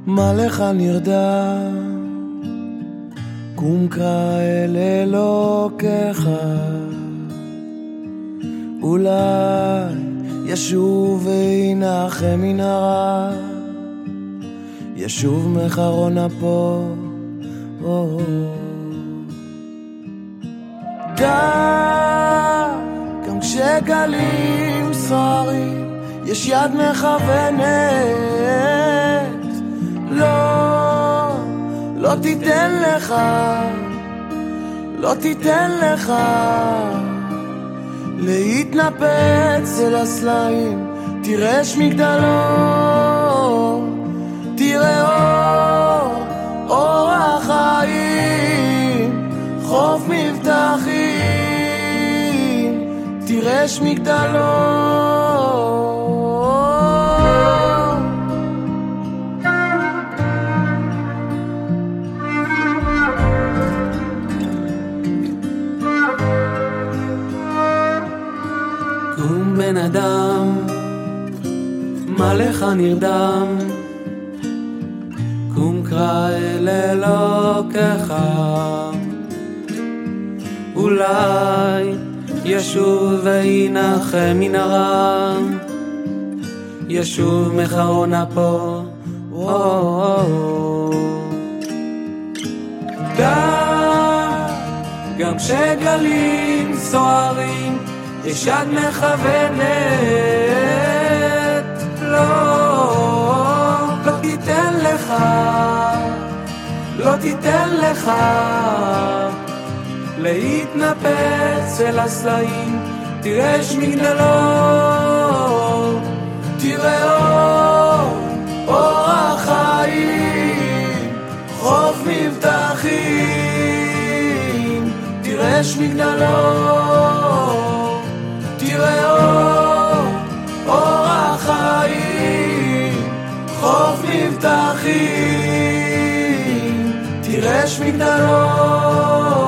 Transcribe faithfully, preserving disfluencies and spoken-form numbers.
מה לך נרדם? קום קרא אל אלוקיך, אולי ישוב וינחם מן הרע, ישוב מחרון אפו. דע, גם כשגלים סוערים יש יד מכוונת, לא, לא תיתן לך, לא תיתן לך להתנפץ אל הסלעים. תראה שמגדלו, תראה אור, אור החיים, חוף מבטחים, תראה שמגדלו. קום בן אדם, מה לך נרדם? קום קרא אל אלוקיך, אולי ישוב וינחם מן הרע, ישוב מחרון אפו. דע, גם כשגלים סוערים יש יד מכוונת, לא, לא תיתן לך, לא תיתן לך להתנפץ אל הסלעים. תראה שמגדלו, תראה אור, אור החיים, חוף מבטחים, תראה שמגדלו, תראה אור, אור החיים, חוף מבטחים, תראה שמגדלו.